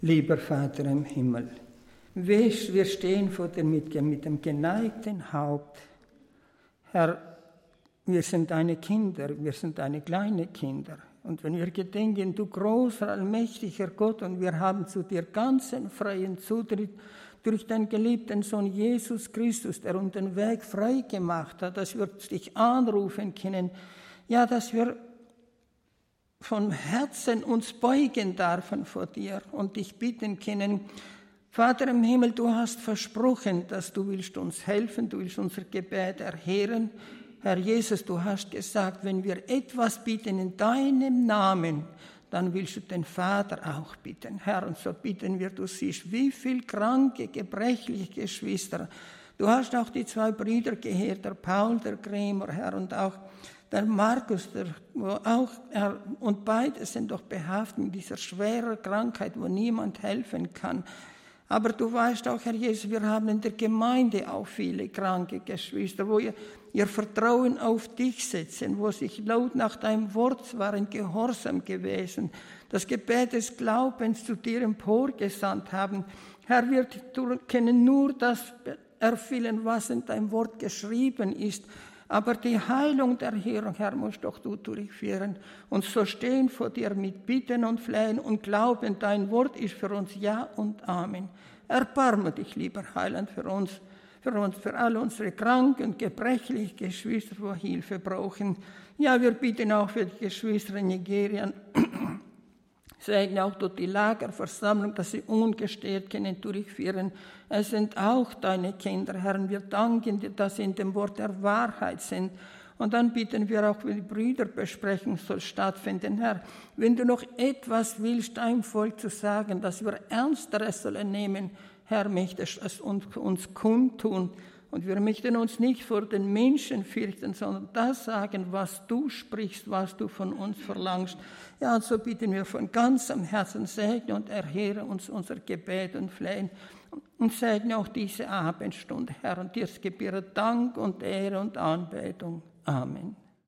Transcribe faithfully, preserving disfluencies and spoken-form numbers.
Lieber Vater im Himmel, wir stehen vor dir mit, mit dem geneigten Haupt. Herr, wir sind deine Kinder, wir sind deine kleinen Kinder. Und wenn wir gedenken, du großer, allmächtiger Gott, und wir haben zu dir ganzen freien Zutritt durch deinen geliebten Sohn Jesus Christus, der uns den Weg frei gemacht hat, dass wir dich anrufen können, ja, dass wir von Herzen uns beugen dürfen vor dir und dich bitten können, Vater im Himmel, du hast versprochen, dass du willst uns helfen, du willst unser Gebet erhören. Herr Jesus, du hast gesagt, wenn wir etwas bitten in deinem Namen, dann willst du den Vater auch bitten. Herr, und so bitten wir, du siehst, wie viele kranke, gebrechliche Geschwister. Du hast auch die zwei Brüder gehört, der Paul, der Grämer, Herr, und auch der Markus, der, wo auch, er, und beide sind doch behaftet mit dieser schweren Krankheit, wo niemand helfen kann. Aber du weißt auch, Herr Jesus, wir haben in der Gemeinde auch viele kranke Geschwister, wo ihr, ihr Vertrauen auf dich setzen, wo sich laut nach deinem Wort waren gehorsam gewesen, das Gebet des Glaubens zu dir emporgesandt haben. Herr, wir können nur das erfüllen, was in deinem Wort geschrieben ist. Aber die Heilung der Erhörung, Herr, musst doch du durchführen. Und so stehen vor dir mit Bitten und Flehen und glauben, dein Wort ist für uns Ja und Amen. Erbarme dich, lieber Heiland, für uns, für uns, für alle unsere kranken, gebrechlichen Geschwister, die Hilfe brauchen. Ja, wir bitten auch für die Geschwister in Nigeria. Segne auch durch die Lagerversammlung, dass sie ungestört können durchführen. Es sind auch deine Kinder, Herr. Wir danken dir, dass sie in dem Wort der Wahrheit sind. Und dann bitten wir auch, wie die Brüderbesprechung soll stattfinden, Herr. Wenn du noch etwas willst, deinem Volk zu sagen, dass wir Ernsteres sollen nehmen, Herr, möchtest du es uns, uns kundtun. Und wir möchten uns nicht vor den Menschen fürchten, sondern das sagen, was du sprichst, was du von uns verlangst. Ja, und so bitten wir von ganzem Herzen, segne und erhöre uns unser Gebet und Flehen. Und segne auch diese Abendstunde, Herr. Und dir gebühre Dank und Ehre und Anbetung. Amen.